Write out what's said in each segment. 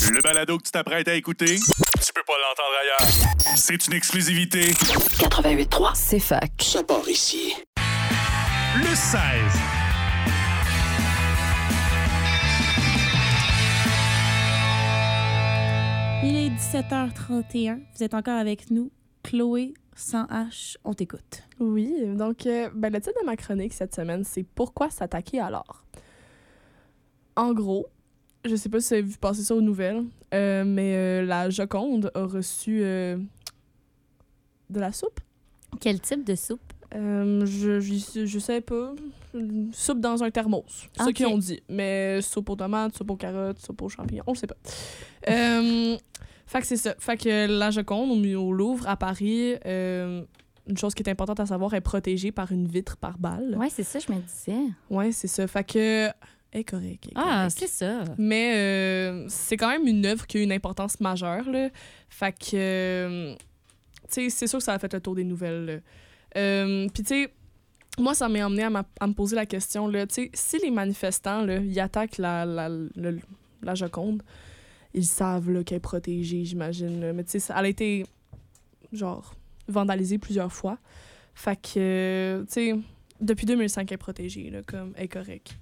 Le balado que tu t'apprêtes à écouter, tu peux pas l'entendre ailleurs. C'est une exclusivité. 88.3, C'est fac. ça part ici. Le 16. Il est 17h31. Vous êtes encore avec nous. Chloé, sans H, on t'écoute. Oui, donc le titre de ma chronique cette semaine, c'est « Pourquoi s'attaquer à l'art? » En gros, je sais pas si vous avez vu passer ça aux nouvelles, mais la Joconde a reçu de la soupe. Quel type de soupe? Je sais pas. Une soupe dans un thermos. C'est ça Ok. qu'ils ont dit. Mais soupe aux tomates, soupe aux carottes, soupe aux champignons, on le sait pas. Fait que c'est ça. Fait que la Joconde, au Louvre, à Paris, une chose qui est importante à savoir, est protégée par une vitre par balle. Ouais, c'est ça, je me disais. Ouais, c'est ça. Fait que... Elle est correcte. Ah, c'est ça. Mais c'est quand même une œuvre qui a une importance majeure, là. Fait que... tu sais, c'est sûr que ça a fait le tour des nouvelles, là. Puis, tu sais, moi, ça m'a amené à me poser la question, là, tu sais, si les manifestants, là, ils attaquent la Joconde, ils savent, là, qu'elle est protégée, j'imagine, là. Mais, tu sais, elle a été, genre, vandalisée plusieurs fois. Fait que, tu sais, depuis 2005, elle est protégée, là, comme, elle est correcte.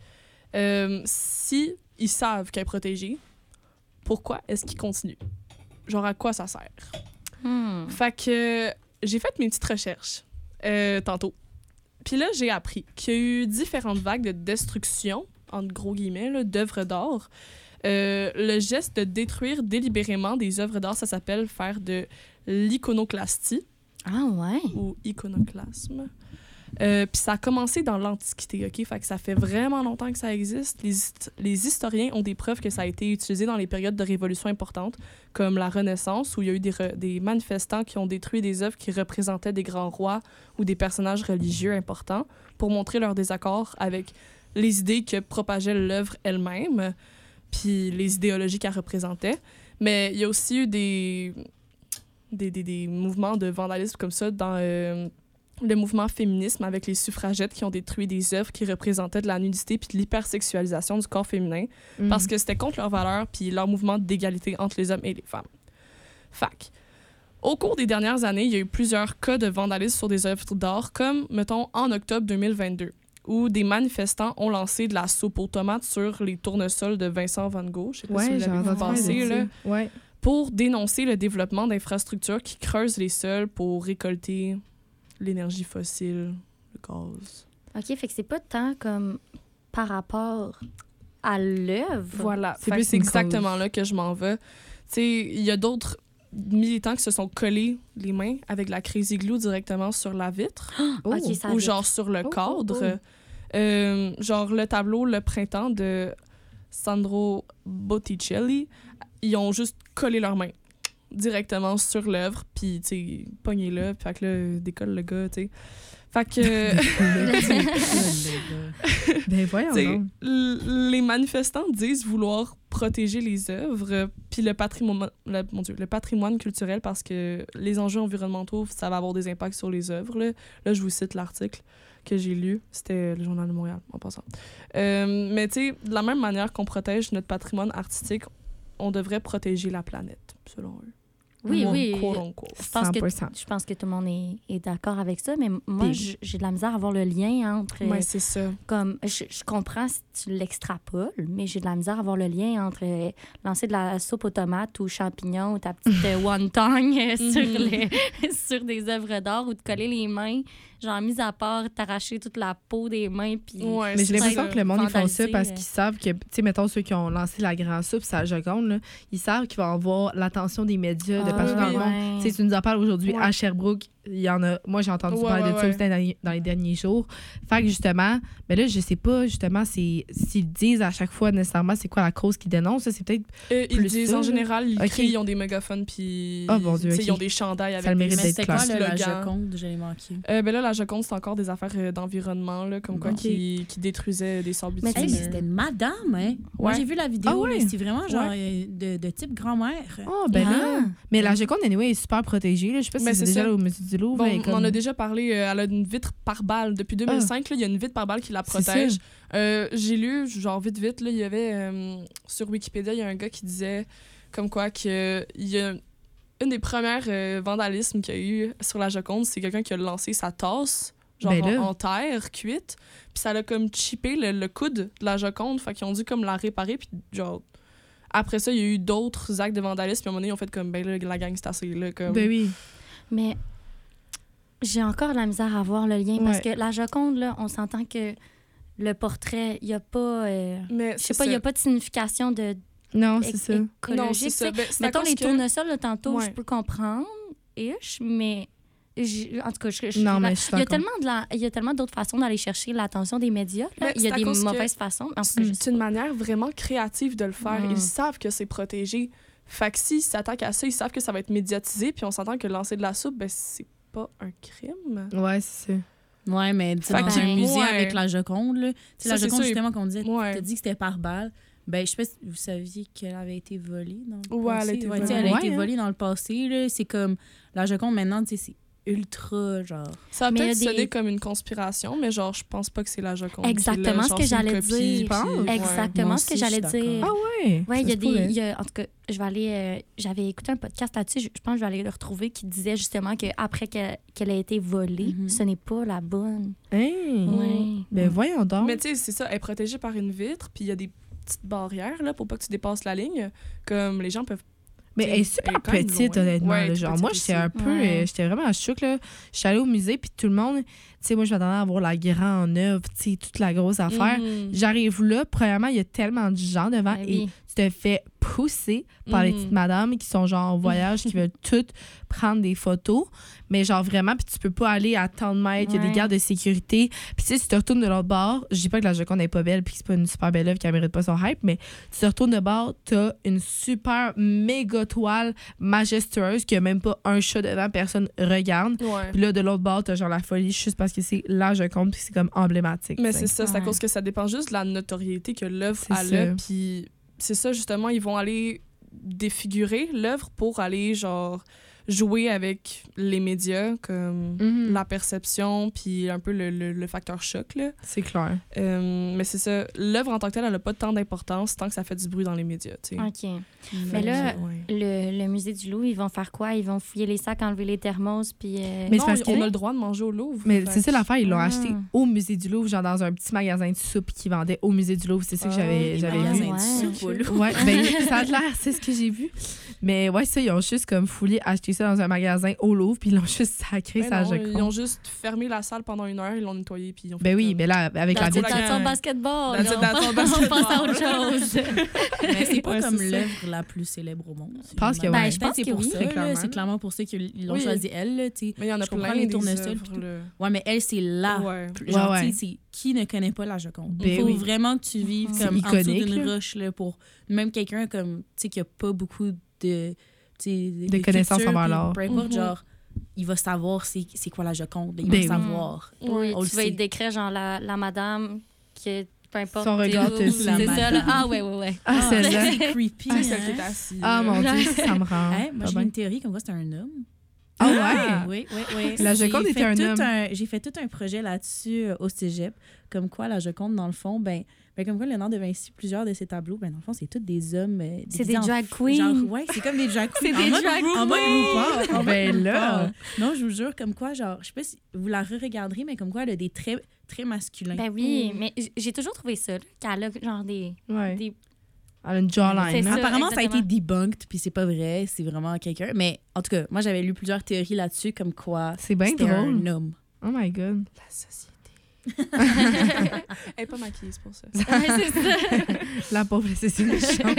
Si ils savent qu'elle est protégée, pourquoi est-ce qu'ils continuent? Genre, à quoi ça sert? Fait que j'ai fait mes petites recherches tantôt. Puis là, j'ai appris qu'il y a eu différentes vagues de destruction, entre gros guillemets, là, d'œuvres d'art. Le geste de détruire délibérément des œuvres d'art, ça s'appelle faire de l'iconoclastie Ah ouais? ou iconoclasme. Puis ça a commencé dans l'Antiquité, OK? Fait que ça fait vraiment longtemps que ça existe. Les historiens ont des preuves que ça a été utilisé dans les périodes de révolution importantes, comme la Renaissance, où il y a eu des manifestants qui ont détruit des œuvres qui représentaient des grands rois ou des personnages religieux importants pour montrer leur désaccord avec les idées que propageait l'œuvre elle-même, puis les idéologies qu'elle représentait. Mais il y a aussi eu des mouvements de vandalisme comme ça dans... le mouvement féminisme avec les suffragettes qui ont détruit des œuvres qui représentaient de la nudité puis de l'hypersexualisation du corps féminin parce que c'était contre leurs valeurs puis leur mouvement d'égalité entre les hommes et les femmes. Fac. Au cours des dernières années, il y a eu plusieurs cas de vandalisme sur des œuvres d'art, comme, mettons, en octobre 2022, où des manifestants ont lancé de la soupe aux tomates sur les tournesols de Vincent van Gogh. Je sais pas si vous l'avez vu passer, là. Ouais. Pour dénoncer le développement d'infrastructures qui creusent les sols pour récolter l'énergie fossile, le gaz. OK, fait que c'est pas tant comme par rapport à l'œuvre. Voilà. C'est Fait plus que c'est une exactement là que je m'en vais. Tu sais, il y a d'autres militants qui se sont collés les mains avec la Crazy Glue directement sur la vitre OK, ça ou va. genre sur le cadre. Genre le tableau Le Printemps de Sandro Botticelli, ils ont juste collé leurs mains directement sur l'œuvre, puis, tu sais, pogné-le, puis fait que là, décolle le gars, tu sais. Fait que... Ben voyons T'sais, donc. les manifestants disent vouloir protéger les œuvres puis le patrimoine culturel parce que les enjeux environnementaux, ça va avoir des impacts sur les œuvres. Là, je vous cite l'article que j'ai lu. C'était le Journal de Montréal, en passant. Mais tu sais, de la même manière qu'on protège notre patrimoine artistique, on devrait protéger la planète, selon eux. Oui, oui. Quote, unquote. Je pense que tout le monde est d'accord avec ça, mais moi, j'ai de la misère à voir le lien entre... Ouais, c'est ça. Comme, je comprends si tu l'extrapoles, mais j'ai de la misère à voir le lien entre lancer de la soupe aux tomates ou champignons ou ta petite wonton sur des œuvres d'art ou de coller les mains, genre, mis à part t'arracher toute la peau des mains. Puis Ouais, Mais j'ai l'impression ça. que le monde, ils font ça vandaliser, parce qu'ils savent que, tu sais, mettons ceux qui ont lancé la grande soupe, c'est la Joconde, là, ils savent qu'ils vont avoir l'attention des médias de partout dans le monde. Tu sais, tu nous en parles aujourd'hui à Sherbrooke, il y en a. Moi, j'ai entendu parler de ça aussi dans les derniers jours. Fait que justement, mais là, je sais pas, justement, s'ils disent à chaque fois nécessairement c'est quoi la cause qu'ils dénoncent. C'est peut-être. Ils disent en général, ils Ok. crient, ils ont des mégaphones, puis Oh, mon Dieu, tu sais, ok. ils ont des chandails avec Ça le des mérite d'être C'est clair. quoi la slogans. Joconde? J'ai manqué. Ben là, la Joconde, c'est encore des affaires d'environnement, là, comme quoi Ok. qui détruisaient des sables Mais bitumineux. Hey, c'était une madame, hein? Moi, Ouais. j'ai vu la vidéo. Ah ouais? là, c'est vraiment genre de type grand-mère. Oh, ben là. Ah. Mais la Joconde, anyway, est super protégée. Là. Je sais pas si Ben, c'est c'est déjà ça. là au Musée du Louvre. Bon, là, on en a déjà parlé. Elle a une vitre par balle. Depuis 2005, là, il y a une vitre par balle qui la C'est protège. J'ai lu, genre vite, là, il y avait sur Wikipédia, il y a un gars qui disait comme quoi il y a une des premières vandalismes qu'il y a eu sur la Joconde, c'est quelqu'un qui a lancé sa tasse genre en terre cuite, puis ça l'a comme chippé le coude de la Joconde, fait qu'ils ont dû comme la réparer, puis genre après ça il y a eu d'autres actes de vandalisme, puis à un moment donné ils ont fait comme ben là la gang c'est assez là comme. Ben oui. Mais j'ai encore de la misère à voir le lien parce que la Joconde là, on s'entend que le portrait, il y a pas mais je sais pas, il y a pas de signification de non, c'est ça. écologique. Non, c'est ça. Ben, mettons les tournesols là, tantôt, je peux comprendre mais en tout cas, non, mais je suis il y a tellement d'autres façons d'aller chercher l'attention des médias. Là. Il y a des mauvaises façons. C'est une manière vraiment créative de le faire. Ils savent que c'est protégé. Fait que s'ils s'attaquent à ça, ils savent que ça va être médiatisé. Puis on s'entend que lancer de la soupe, ben, c'est pas un crime. Ouais, c'est ça. Ouais, mais dans un musée avec la Joconde, là, la Joconde, justement, qu'on disait, t'as dit que c'était par balle. Ben, je sais pas si vous saviez qu'elle avait été volée dans le passé. Elle a été volée dans le passé. Là. C'est comme la Joconde, maintenant, c'est ultra, genre... Ça a peut-être sonné comme une conspiration, mais genre, je pense pas que c'est la Joconde. Exactement ce que j'allais dire. Exactement ce que j'allais dire. Ah ouais? Ouais, en tout cas, je vais aller... j'avais écouté un podcast là-dessus, je pense que je vais aller le retrouver, qui disait justement qu'après qu'elle a été volée, ce n'est pas la bonne. Ouais. Ben voyons donc. Mais tu sais, c'est ça, elle est protégée par une vitre, puis il y a des petites barrières là, pour pas que tu dépasses la ligne. Comme les gens peuvent. Mais elle est super petite, honnêtement. Ouais, genre, moi, j'étais un peu. J'étais vraiment choquée, là. Je suis allée au musée, puis tout le monde. Tu sais, moi, je m'attendais à voir la grande œuvre, tu sais, toute la grosse affaire. J'arrive là, premièrement, il y a tellement de gens devant et tu te fais pousser par les petites madames qui sont genre en voyage, qui veulent toutes prendre des photos. Mais genre vraiment, puis tu peux pas aller à tant de mètres, il y a des gardes de sécurité. Puis tu sais, si tu retournes de l'autre bord, je dis pas que la Joconde n'est pas belle puis que c'est pas une super belle œuvre qui mérite pas son hype, mais tu te retournes de bord, t'as une super méga toile majestueuse qui a même pas un chat devant, personne regarde. Puis là, de l'autre bord, t'as genre la folie juste parce que c'est la Joconde puis c'est comme emblématique. Mais c'est ça, c'est à cause que ça dépend juste de la notoriété que l'œuvre a là. Puis c'est ça, justement, ils vont aller défigurer l'œuvre pour aller genre jouer avec les médias comme la perception puis un peu le facteur choc là. C'est clair. Mais c'est ça, l'œuvre en tant que telle elle a pas tant d'importance tant que ça fait du bruit dans les médias, tu sais. OK. Mais là le musée du Louvre, ils vont faire quoi? Ils vont fouiller les sacs, enlever les thermos puis mais non, on a le droit de manger au Louvre. Mais c'est ça l'affaire, ils l'ont acheté au musée du Louvre, genre dans un petit magasin de soupe qui vendait au musée du Louvre, c'est ça que j'avais vu. Ouais, ben ça a l'air, c'est ce que j'ai vu. Mais ouais, ça ils ont juste comme foulé acheter ça dans un magasin au Louvre, puis ils l'ont juste sacré, ça, je crois. Ils ont juste fermé la salle pendant 1 heure, ils l'ont nettoyé, puis ils ont fait. Ben oui, mais là, avec la vitre. Dans son basketball. On pense à autre chose. Mais c'est pas comme l'œuvre la plus célèbre au monde. Je pense que oui. Je pense que c'est pour ça. C'est clairement pour ça qu'ils l'ont choisi elle. Mais il y en a plein les tournesols. Ouais, mais elle, c'est là. Genre, c'est qui ne connaît pas la Joconde? Il faut vraiment que tu vives comme en dessous d'une roche pour même quelqu'un comme tu sais qui a pas beaucoup de connaissances envers l'art. Peu importe, genre, il va savoir c'est quoi la Joconde. Il va savoir. Oui, tu vas être décrit, genre, la madame qui peu importe. Son regard te c'est ça, là. Ah, ouais. Ah, celle-là. C'est creepy. C'est celle qui est assise. Ah, mon Dieu, ça me rend. Moi, j'ai une théorie comme quoi c'est un homme. Ah ouais? Oui. La Joconde était un homme. J'ai fait tout un projet là-dessus au cégep. Comme quoi, la Joconde, dans le fond, ben comme quoi, Léonard de Vinci, plusieurs de ses tableaux, dans le fond, c'est tous des hommes. C'est des drag queens. Genre, c'est comme des drag queens. C'est des drag queens. En mode RuPaul. Ben là. Non, je vous jure, comme quoi, genre, je sais pas si vous la re-regarderez, mais comme quoi, elle a des traits très masculins. Ben oui, mais j'ai toujours trouvé ça, qu'elle a genre des... Elle a une jawline. Apparemment, ça a été debunked, puis c'est pas vrai, c'est vraiment quelqu'un. Mais en tout cas, moi, j'avais lu plusieurs théories là-dessus, comme quoi c'était un homme. Oh my God. La société. Elle est pas maquillée, c'est pour ça. C'est ça. La pauvre, c'est une chance.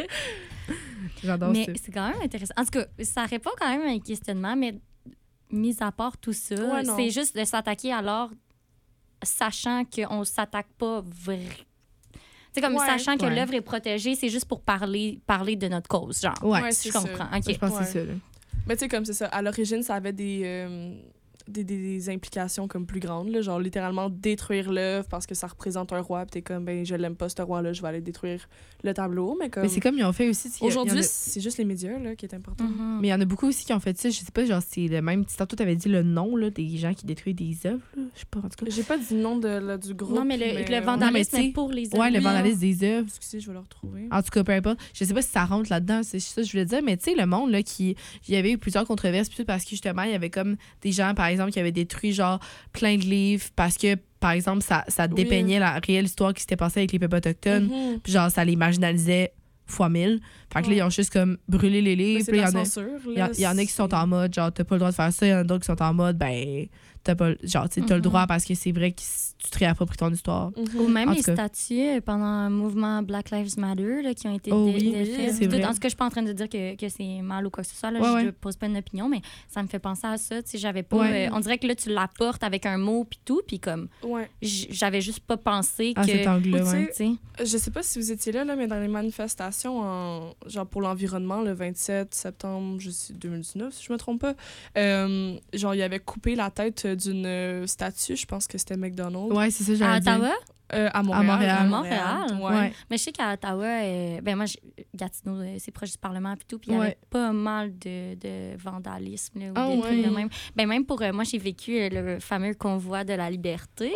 J'adore ça. Mais c'est quand même intéressant. En tout cas, ça répond quand même à un questionnement, mais mis à part tout ça, c'est juste de s'attaquer alors, sachant qu'on s'attaque pas vraiment. C'est comme sachant que l'œuvre est protégée, c'est juste pour parler de notre cause, genre. Ouais, je comprends. Je pense que c'est ça. Là. Mais tu sais, comme c'est ça, à l'origine, ça avait des implications comme plus grandes, là, genre littéralement détruire l'œuvre parce que ça représente un roi, puis t'es comme, ben, je l'aime pas, ce roi-là, je vais aller détruire le tableau. Mais c'est comme ils ont fait aussi... Aujourd'hui, c'est juste les médias là, qui est important. Mais il y en a beaucoup aussi qui ont fait ça, je sais pas, genre, c'est le même... Tantôt, t'avais dit le nom là, des gens qui détruisent des œuvres, là. Je sais pas, en tout cas. J'ai pas dit le nom du groupe. Non, mais le vandalisme, c'est pour les œuvres. Ouais, le vandalisme des œuvres. Excusez, je vais le retrouver. En tout cas, peu importe. Je sais pas si ça rentre là-dedans, c'est ça que je voulais dire, mais tu sais, le monde, là, il y avait eu plusieurs controverses, parce que justement, il y avait comme des gens, par exemple, qui avaient détruit, genre, plein de livres parce que, par exemple, ça dépeignait la réelle histoire qui s'était passée avec les peuples autochtones, puis genre, ça les marginalisait fois 1000. Fait que là, ils ont juste comme brûlé les livres. Il y en a qui sont en mode, genre, t'as pas le droit de faire ça. Il y en a d'autres qui sont en mode, ben, t'as le droit parce que c'est vrai que tu te réappropries ton histoire. Ou même les statues pendant le mouvement Black Lives Matter là, qui ont été défaites. En tout cas, je suis pas en train de dire que c'est mal ou quoi que ce soit. Là, je pose pas une opinion, mais ça me fait penser à ça. J'avais pas, on dirait que là, tu l'apportes avec un mot puis tout, puis comme j'avais juste pas pensé que... cet angle-là, je sais pas si vous étiez là, mais dans les manifestations genre pour l'environnement, le 27 septembre 2019, si je me trompe pas, genre, il avait coupé la tête d'une statue, je pense que c'était McDonald's. Ouais, c'est ça, j'allais dire. À Ottawa? À Montréal. À Montréal. Ouais. Mais je sais qu'à Ottawa, moi, Gatineau, c'est proche du Parlement et tout, puis il y avait pas mal de vandalisme là, ou des trucs de même. Ben, même pour moi, j'ai vécu le fameux convoi de la liberté.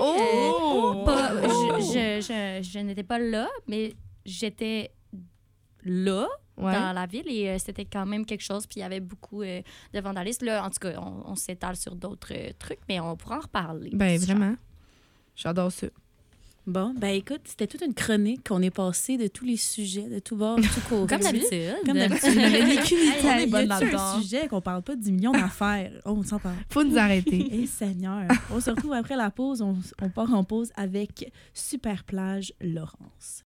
Je n'étais pas là, mais j'étais là. Dans la ville, et c'était quand même quelque chose, puis il y avait beaucoup de vandalisme. Là, en tout cas, on s'étale sur d'autres trucs, mais on pourra en reparler. Ben, vraiment. J'adore ça. Bon, ben écoute, c'était toute une chronique qu'on est passé de tous les sujets, de tout bord, de tout côté. Comme d'habitude. Il y a un sujet qu'on parle pas de 10 millions d'affaires. Oh, on s'en parle. Faut nous arrêter. Eh, Seigneur. On se retrouve après la pause. On part en pause avec Super Plage Laurence.